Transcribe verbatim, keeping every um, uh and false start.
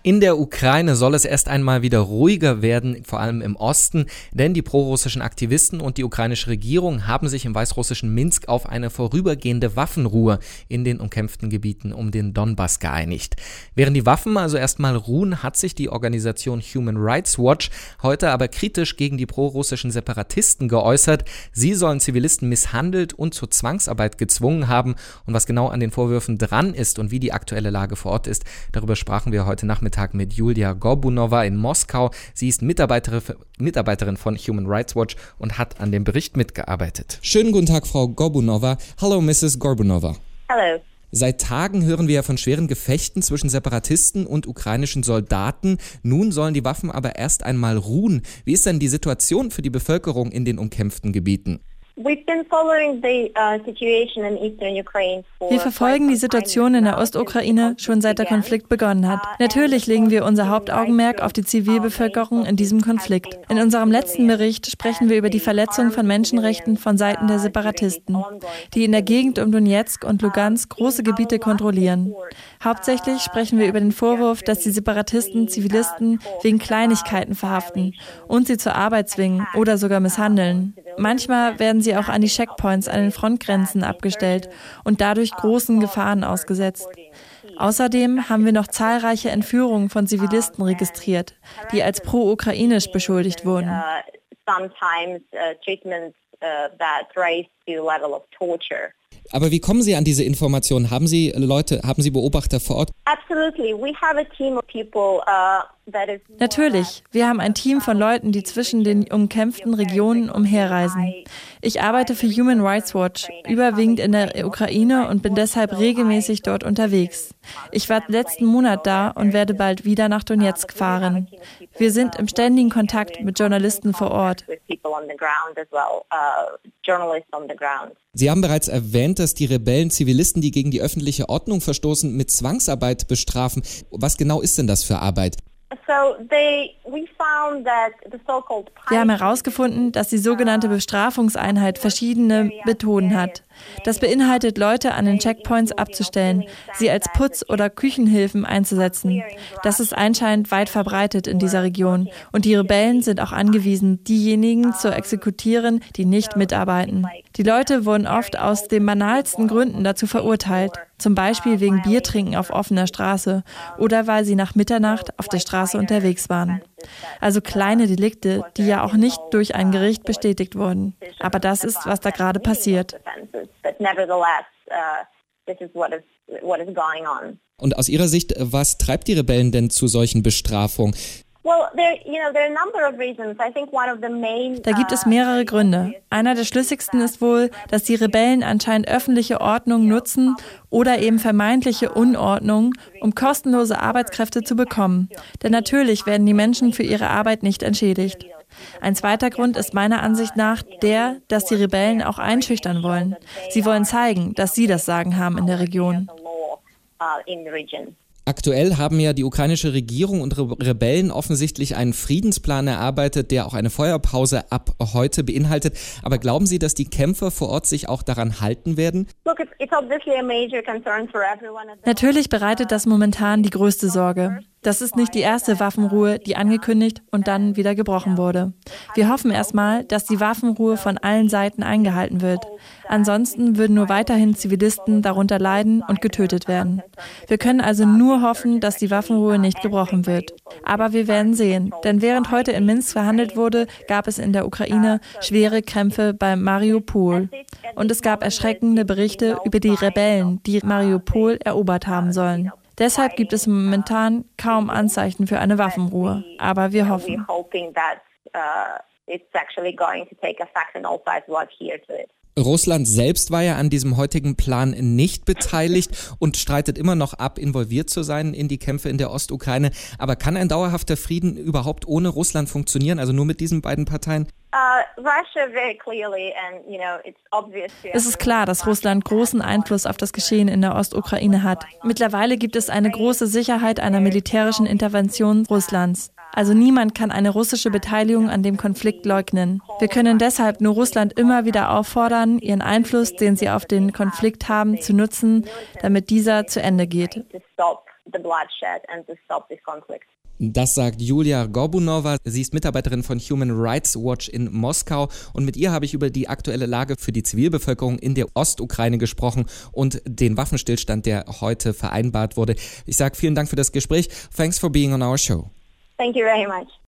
In der Ukraine soll es erst einmal wieder ruhiger werden, vor allem im Osten, denn die prorussischen Aktivisten und die ukrainische Regierung haben sich im weißrussischen Minsk auf eine vorübergehende Waffenruhe in den umkämpften Gebieten um den Donbass geeinigt. Während die Waffen also erstmal ruhen, hat sich die Organisation Human Rights Watch heute aber kritisch gegen die prorussischen Separatisten geäußert. Sie sollen Zivilisten misshandelt und zur Zwangsarbeit gezwungen haben. Und was genau an den Vorwürfen dran ist und wie die aktuelle Lage vor Ort ist, darüber sprachen wir heute Nachmittag mit Julia Gorbunowa in Moskau. Sie ist Mitarbeiterin, Mitarbeiterin von Human Rights Watch und hat an dem Bericht mitgearbeitet. Schönen guten Tag, Frau Gorbunowa. Hallo, Missus Gorbunowa. Hallo. Seit Tagen hören wir ja von schweren Gefechten zwischen Separatisten und ukrainischen Soldaten. Nun sollen die Waffen aber erst einmal ruhen. Wie ist denn die Situation für die Bevölkerung in den umkämpften Gebieten? Wir verfolgen die Situation in der Ostukraine schon seit der Konflikt begonnen hat. Natürlich legen wir unser Hauptaugenmerk auf die Zivilbevölkerung in diesem Konflikt. In unserem letzten Bericht sprechen wir über die Verletzung von Menschenrechten von Seiten der Separatisten, die in der Gegend um Donetsk und Lugansk große Gebiete kontrollieren. Hauptsächlich sprechen wir über den Vorwurf, dass die Separatisten Zivilisten wegen Kleinigkeiten verhaften und sie zur Arbeit zwingen oder sogar misshandeln. Manchmal werden sie auch an die Checkpoints an den Frontgrenzen abgestellt und dadurch großen Gefahren ausgesetzt. Außerdem haben wir noch zahlreiche Entführungen von Zivilisten registriert, die als pro-ukrainisch beschuldigt wurden. Aber wie kommen Sie an diese Informationen? Haben Sie Leute, haben Sie Beobachter vor Ort? Natürlich. Wir haben ein Team von Leuten, die zwischen den umkämpften Regionen umherreisen. Ich arbeite für Human Rights Watch, überwiegend in der Ukraine und bin deshalb regelmäßig dort unterwegs. Ich war letzten Monat da und werde bald wieder nach Donetsk fahren. Wir sind im ständigen Kontakt mit Journalisten vor Ort. Sie haben bereits erwähnt, dass die Rebellen Zivilisten, die gegen die öffentliche Ordnung verstoßen, mit Zwangsarbeit bestrafen. Was genau ist denn das für Arbeit? Wir haben herausgefunden, dass die sogenannte Bestrafungseinheit verschiedene Methoden hat. Das beinhaltet, Leute an den Checkpoints abzustellen, sie als Putz- oder Küchenhilfen einzusetzen. Das ist anscheinend weit verbreitet in dieser Region. Und die Rebellen sind auch angewiesen, diejenigen zu exekutieren, die nicht mitarbeiten. Die Leute wurden oft aus den banalsten Gründen dazu verurteilt. Zum Beispiel wegen Biertrinken auf offener Straße oder weil sie nach Mitternacht auf der Straße unterwegs waren. Also kleine Delikte, die ja auch nicht durch ein Gericht bestätigt wurden. Aber das ist, was da gerade passiert. Und aus Ihrer Sicht, was treibt die Rebellen denn zu solchen Bestrafungen? Da gibt es mehrere Gründe. Einer der schlüssigsten ist wohl, dass die Rebellen anscheinend öffentliche Ordnung nutzen oder eben vermeintliche Unordnung, um kostenlose Arbeitskräfte zu bekommen. Denn natürlich werden die Menschen für ihre Arbeit nicht entschädigt. Ein zweiter Grund ist meiner Ansicht nach der, dass die Rebellen auch einschüchtern wollen. Sie wollen zeigen, dass sie das Sagen haben in der Region. Aktuell haben ja die ukrainische Regierung und Re- Rebellen offensichtlich einen Friedensplan erarbeitet, der auch eine Feuerpause ab heute beinhaltet. Aber glauben Sie, dass die Kämpfer vor Ort sich auch daran halten werden? Natürlich bereitet das momentan die größte Sorge. Das ist nicht die erste Waffenruhe, die angekündigt und dann wieder gebrochen wurde. Wir hoffen erstmal, dass die Waffenruhe von allen Seiten eingehalten wird. Ansonsten würden nur weiterhin Zivilisten darunter leiden und getötet werden. Wir können also nur hoffen, dass die Waffenruhe nicht gebrochen wird. Aber wir werden sehen, denn während heute in Minsk verhandelt wurde, gab es in der Ukraine schwere Kämpfe bei Mariupol. Und es gab erschreckende Berichte über die Rebellen, die Mariupol erobert haben sollen. Deshalb gibt es momentan kaum Anzeichen für eine Waffenruhe, aber wir hoffen. Russland selbst war ja an diesem heutigen Plan nicht beteiligt und streitet immer noch ab, involviert zu sein in die Kämpfe in der Ostukraine. Aber kann ein dauerhafter Frieden überhaupt ohne Russland funktionieren, also nur mit diesen beiden Parteien? Es ist klar, dass Russland großen Einfluss auf das Geschehen in der Ostukraine hat. Mittlerweile gibt es eine große Sicherheit einer militärischen Intervention Russlands. Also niemand kann eine russische Beteiligung an dem Konflikt leugnen. Wir können deshalb nur Russland immer wieder auffordern, ihren Einfluss, den sie auf den Konflikt haben, zu nutzen, damit dieser zu Ende geht. the bloodshed and to stop this conflict. Das sagt Julia Gorbunova. Sie ist Mitarbeiterin von Human Rights Watch in Moskau und mit ihr habe ich über die aktuelle Lage für die Zivilbevölkerung in der Ostukraine gesprochen und den Waffenstillstand, der heute vereinbart wurde. Ich sage vielen Dank für das Gespräch. Thanks for being on our show. Thank you very much.